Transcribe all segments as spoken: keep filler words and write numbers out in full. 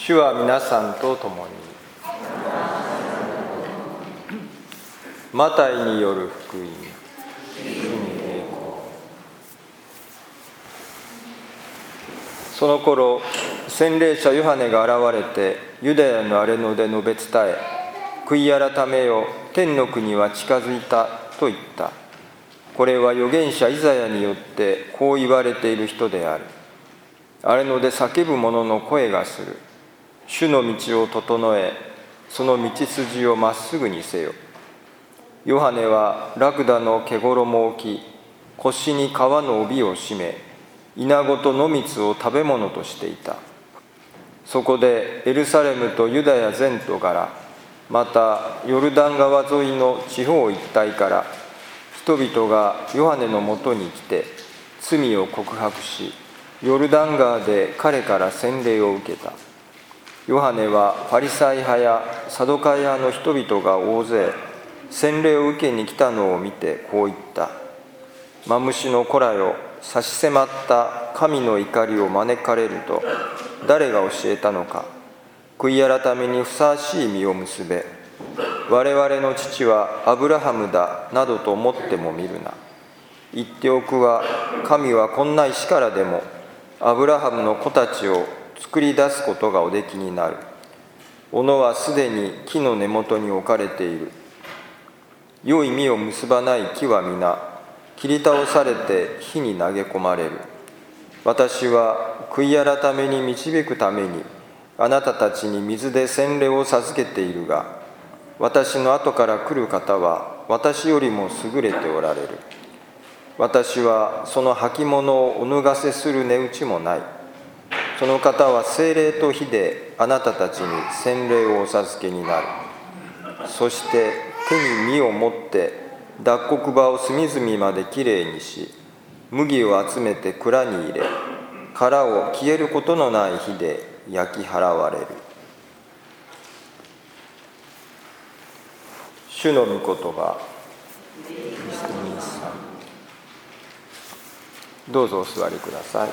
主は皆さんと共に。マタイによる福音。主に栄光。その頃、洗礼者ヨハネが現れてユダヤの荒れ野で述べ伝え、悔い改めよ、天の国は近づいたと言った。これは預言者イザヤによってこう言われている人である。荒れ野で叫ぶ者の声がする。主の道を整え、その道筋をまっすぐにせよ。ヨハネはラクダの毛衣を着、腰に革の帯を締め、イナゴと野蜜を食べ物としていた。そこでエルサレムとユダヤ全土から、またヨルダン川沿いの地方一帯から、人々がヨハネのもとに来て、罪を告白し、ヨルダン川で彼から洗礼を受けた。ヨハネはファリサイ派やサドカイ派の人々が大勢、洗礼を受けに来たのを見てこう言った。マムシの子らよ、差し迫った神の怒りを招かれると誰が教えたのか。悔い改めにふさわしい実を結べ。我々の父はアブラハムだなどと思ってもみるな。言っておくは、神はこんな石からでもアブラハムの子たちを作り出すことがおできになる。斧はすでに木の根元に置かれている。良い実を結ばない木は皆切り倒されて火に投げ込まれる。私は悔い改めに導くためにあなたたちに水で洗礼を授けているが、私の後から来る方は私よりも優れておられる。私はその履物をお脱がせする値打ちもない。その方は聖霊と火であなたたちに洗礼をお授けになる。そして手に実を持って脱穀場を隅々まできれいにし、麦を集めて蔵に入れ、殻を消えることのない火で焼き払われる。主の御言葉。どうぞお座りください。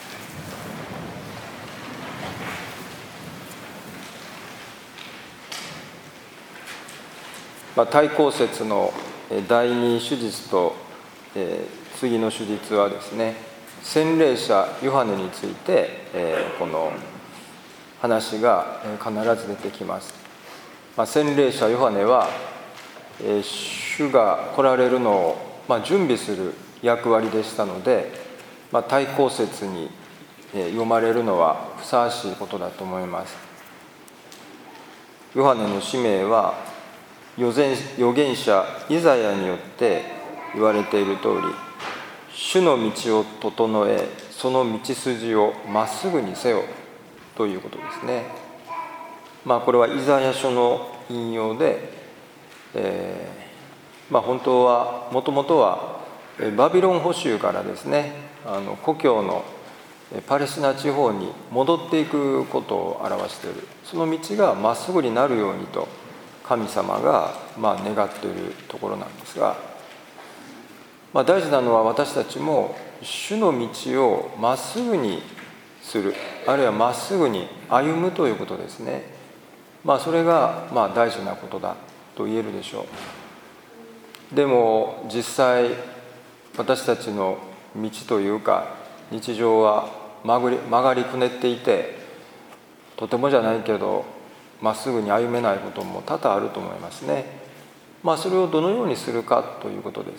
まあ、対抗節のだいに手術と、えー、次の手術はですね、洗礼者ヨハネについて、えー、この話が必ず出てきます。まあ、洗礼者ヨハネは、えー、主が来られるのを、まあ、準備する役割でしたので、まあ、対抗節に、えー、読まれるのはふさわしいことだと思います。ヨハネの使命は預言者イザヤによって言われている通り、主の道を整え、その道筋をまっすぐにせよということですね。まあこれはイザヤ書の引用で、えー、まあ本当はもともとはバビロン捕囚からですね、あの故郷のパレスチナ地方に戻っていくことを表している。その道がまっすぐになるようにと神様がまあ願っているところなんですが、まあ、大事なのは私たちも主の道をまっすぐにする、あるいはまっすぐに歩むということですね。まあそれがまあ大事なことだと言えるでしょう。でも実際私たちの道というか日常は曲がり、曲がりくねっていて、とてもじゃないけどまっすぐに歩めないことも多々あると思いますね。まあそれをどのようにするかということです。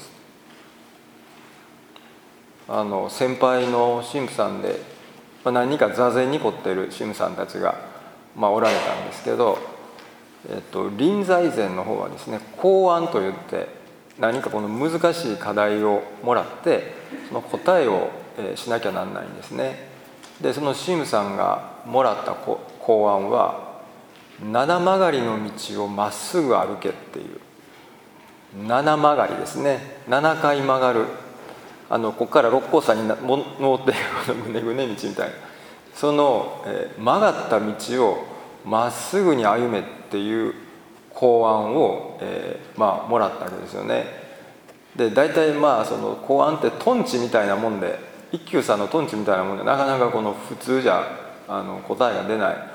あの先輩の神父さんで、まあ、何人か座禅に凝っている神父さんたちが、まあ、おられたんですけど、えっと、臨済禅の方はですね、公案といって何かこの難しい課題をもらってその答えをしなきゃなんないんですね。でその神父さんがもらった公案は、七曲がりの道をまっすぐ歩けっていう、七曲がりですね、ななかい曲がる、あのここから六甲山に登っているぐねぐね道みたいな、その、えー、曲がった道をまっすぐに歩めっていう公案を、えーまあ、もらったわけですよね。で大体まあその公案ってトンチみたいなもんで、一休さんのトンチみたいなもんでなかなかこの普通じゃあの答えが出ない。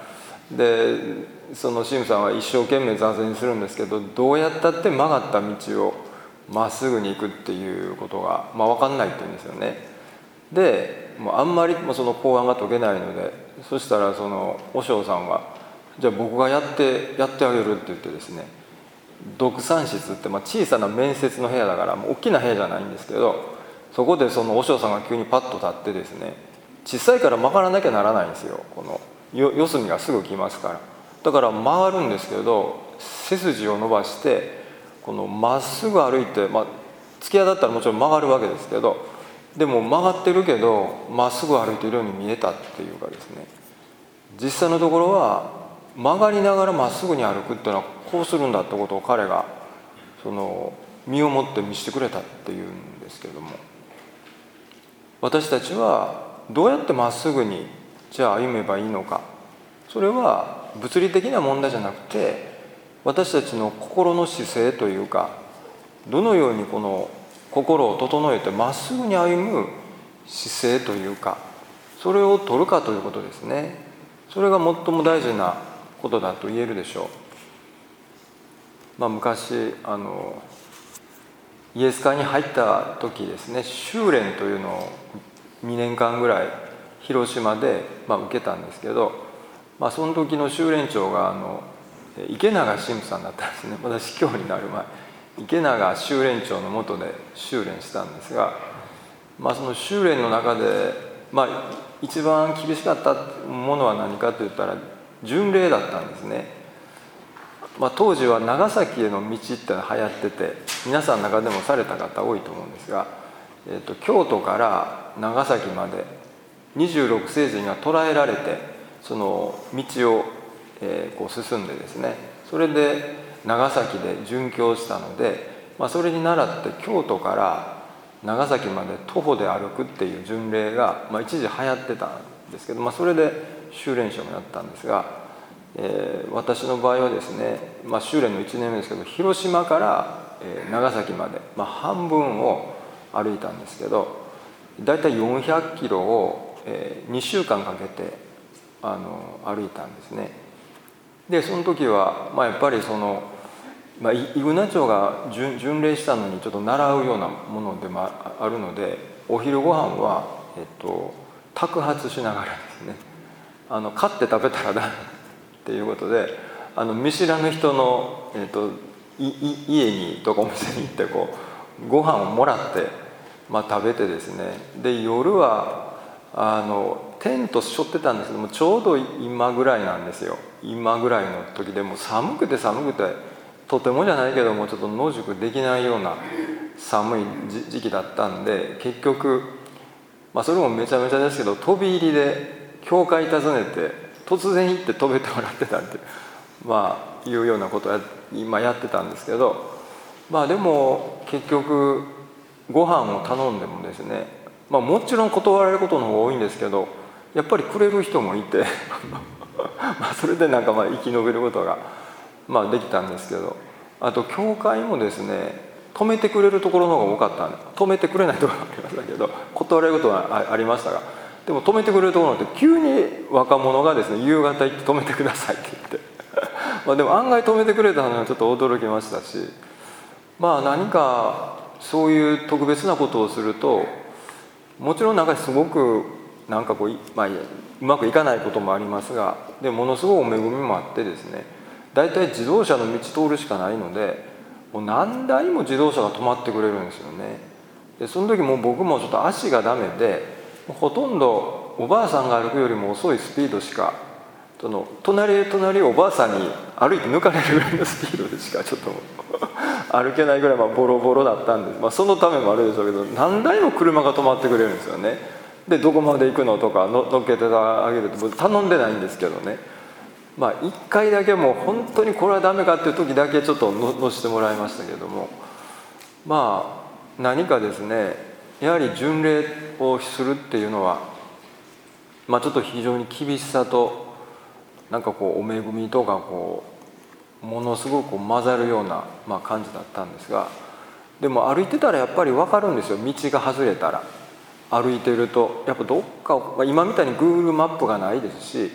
でその神父さんは一生懸命座禅するんですけど、どうやったって曲がった道をまっすぐに行くっていうことが、まあ、分かんないって言うんですよね。でもうあんまりもその公案が解けないので、そしたらその和尚さんが「じゃあ僕がやってやってあげる」って言ってですね、読山室って、まあ、小さな面接の部屋だからもう大きな部屋じゃないんですけど、そこでその和尚さんが急にパッと立ってですね、小さいから曲がらなきゃならないんですよ。この四隅がすぐ来ますから。だから曲がるんですけど、背筋を伸ばしてこのまっすぐ歩いて、まあ、突き当たったらもちろん曲がるわけですけど、でも曲がってるけどまっすぐ歩いているように見えたっていうかですね、実際のところは曲がりながらまっすぐに歩くっていうのはこうするんだってことを彼がその身をもって見せてくれたっていうんですけども、私たちはどうやってまっすぐにじゃあ歩めばいいのか、それは物理的な問題じゃなくて、私たちの心の姿勢というか、どのようにこの心を整えてまっすぐに歩む姿勢というか、それを取るかということですね。それが最も大事なことだと言えるでしょう。まあ、昔あのイエス会に入った時ですね、修練というのをにねんかんぐらい広島で、まあ、受けたんですけど、まあ、その時の修練長があの池永神父さんだったんですね。私司教になる前、池永修練長の下で修練したんですが、まあ、その修練の中で、まあ、一番厳しかったものは何かといったら巡礼だったんですね。まあ、当時は長崎への道ってのが流行ってて、皆さんの中でもされた方多いと思うんですが、えーと、京都から長崎までにじゅうろく聖人が捕らえられて、その道を、えー、こう進んでですね、それで長崎で殉教したので、まあ、それに倣って京都から長崎まで徒歩で歩くっていう巡礼が、まあ、一時流行ってたんですけど、まあ、それで修練者もやったんですが、えー、私の場合はですね、まあ、修練のいちねんめですけど、広島から、えー、長崎まで、まあ、半分を歩いたんですけど、だいたいよんひゃくキロを、えー、にしゅうかんかけてあの歩いたんですね。でその時は、まあ、やっぱりその、まあ、伊具名町が 巡, 巡礼したのにちょっと習うようなものでもあるので、お昼ご飯は、えっと、托発しながらですね、あの買って食べたらダメっていうことで、あの見知らぬ人の、えっと、いい家にとかお店に行ってこうご飯をもらって、まあ、食べてですね、で夜はあのテント背負ってたんですけども、ちょうど今ぐらいなんですよ。今ぐらいの時でもう寒くて寒くて、とてもじゃないけどもちょっと野宿できないような寒い時期だったんで、結局、まあ、それもめちゃめちゃですけど、飛び入りで教会訪ねて突然行って飛べてもらってたって、まあいうようなことを今やってたんですけど、まあでも結局ご飯を頼んでもですね、まあ、もちろん断られることの方が多いんですけど、やっぱりくれる人もいてまあそれでなんかまあ生き延びることが、まあ、できたんですけど、あと教会もですね、止めてくれるところの方が多かったんで、止めてくれないところもありましたけど、断られることはありましたが、でも止めてくれるところって急に若者がですね、夕方行って止めてくださいって言ってまあでも案外止めてくれたのはちょっと驚きましたし、まあ何かそういう特別なことをすると、もちろんなんかすごくなんかこう、まあ、うまくいかないこともありますが、でものすごいお恵みもあってですね、だいたい自動車の道通るしかないので、もう何台も自動車が止まってくれるんですよね。でその時もう僕もちょっと足がダメで、ほとんどおばあさんが歩くよりも遅いスピードしか、その隣へ隣をおばあさんに歩いて抜かれるぐらいのスピードでしかちょっと歩けないぐらいまあボロボロだったんで、まあ、そのためもあるでしょうけど、何台も車が止まってくれるんですよね。でどこまで行くのとかの乗っけてあげるって頼んでないんですけどね、まあいっかいだけもう本当にこれはダメかっていう時だけちょっと乗せてもらいましたけども、まあ何かですね、やはり巡礼をするっていうのは、まあ、ちょっと非常に厳しさとなんかこうお恵みとかこうものすごく混ざるような、まあ、感じだったんですが、でも歩いてたらやっぱり分かるんですよ。道が外れたら歩いてるとやっぱどっか、まあ、今みたいに Google マップがないですし、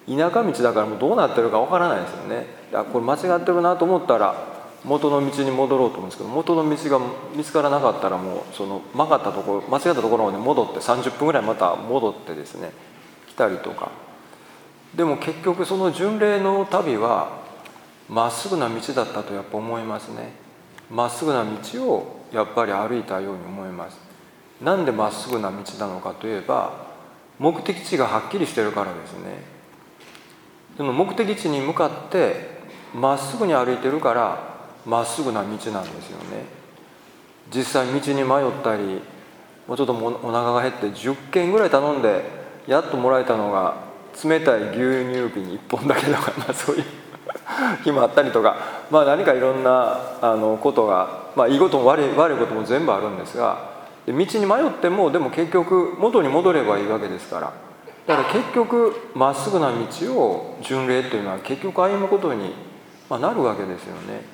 田舎道だからもうどうなってるかわからないですよね。いやこれ間違ってるなと思ったら元の道に戻ろうと思うんですけど、元の道が見つからなかったらもうその曲がったところ間違ったところまで戻ってさんじゅっぷんぐらいまた戻ってですね来たりとか。でも結局その巡礼の旅はまっすぐな道だったとやっぱ思いますね。まっすぐな道をやっぱり歩いたように思います。なんでまっすぐな道なのかといえば、目的地がはっきりしてるからですね。その目的地に向かってまっすぐに歩いてるからまっすぐな道なんですよね。実際道に迷ったり、もうちょっとお腹が減ってじゅっけんぐらい頼んでやっともらえたのが冷たい牛乳瓶いっぽんだけとか、まあそういう日もあったりとか、まあ何かいろんなあのことが、まあいいことも悪い悪いことも全部あるんですが、道に迷ってもでも結局元に戻ればいいわけですから、だから結局まっすぐな道を巡礼というのは結局歩むことになるわけですよね。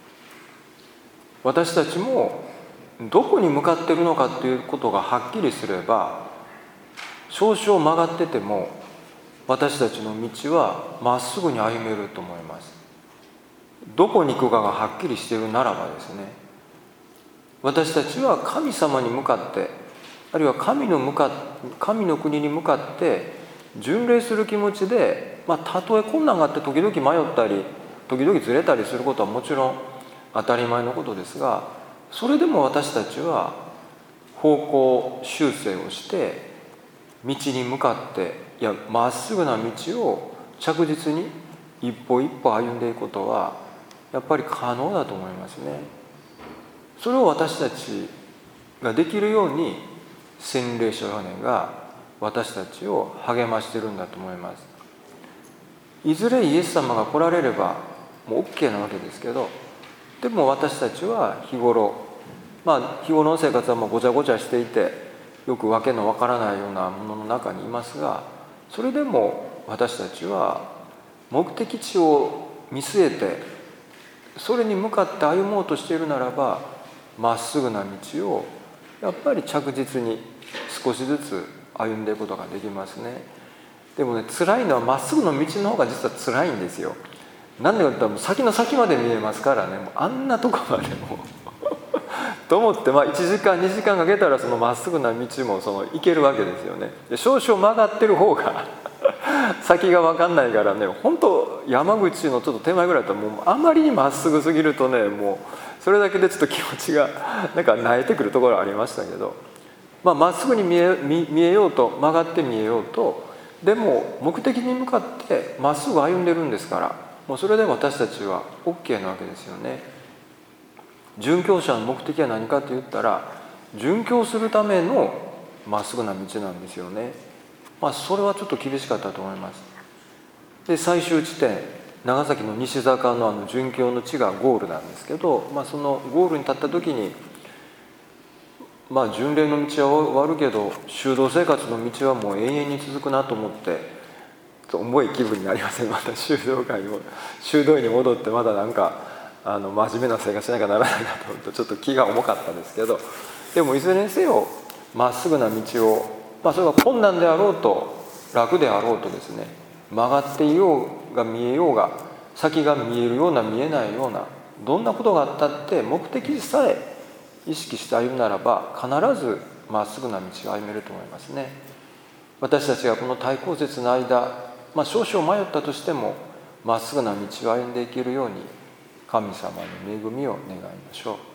私たちもどこに向かっているのかということがはっきりすれば、少々曲がってても私たちの道はまっすぐに歩めると思います。どこに行くかがはっきりしているならばですね、私たちは神様に向かって、あるいは神の向か神の国に向かって巡礼する気持ちで、まあ、たとえ困難があって時々迷ったり時々ずれたりすることはもちろん当たり前のことですが、それでも私たちは方向修正をして道に向かって、いやまっすぐな道を着実に一歩一歩歩んでいくことはやっぱり可能だと思いますね。それを私たちができるように洗礼者ヨハネが私たちを励ましているんだと思います。いずれイエス様が来られればもう OK なわけですけど、でも私たちは日頃まあ日頃の生活はもうごちゃごちゃしていてよくわけのわからないようなものの中にいますが、それでも私たちは目的地を見据えてそれに向かって歩もうとしているならば、まっすぐな道をやっぱり着実に少しずつ歩んでいくことができますね。でもね、辛いのはまっすぐの道の方が実は辛いんですよ。なんでかというと先の先まで見えますからね。もうあんなとこまでもと思って、まあ、いちじかんにじかんかけたらそのまっすぐな道もその行けるわけですよね。で少々曲がってる方が先が分かんないからね、本当山口のちょっと手前ぐらいだったらもうあまりにまっすぐすぎるとね、もうそれだけでちょっと気持ちがなんか萎えてくるところありましたけど、まあ、まっすぐに見え、見、見えようと曲がって見えようと、でも目的に向かってまっすぐ歩んでるんですから、もうそれで私たちは OK なわけですよね。殉教者の目的は何かと言ったら、殉教するためのまっすぐな道なんですよね。まあそれはちょっと厳しかったと思います。で最終地点長崎の西坂のあの殉教の地がゴールなんですけど、まあ、そのゴールに立った時に、まあ巡礼の道は終わるけど修道生活の道はもう永遠に続くなと思って重い気分になりません？また修道会にも修道院に戻ってまだなんかあの真面目な生活しなきゃならないなと思うとちょっと気が重かったですけど、でもいずれにせよまっすぐな道を、まあ、それが困難であろうと楽であろうとですね、曲がっていようが見えようが先が見えるような見えないようなどんなことがあったって目的さえ意識して歩むならば必ずまっすぐな道を歩めると思いますね。私たちがこの対抗節の間、まあ、少々迷ったとしてもまっすぐな道を歩んでいけるように神様の恵みを願いましょう。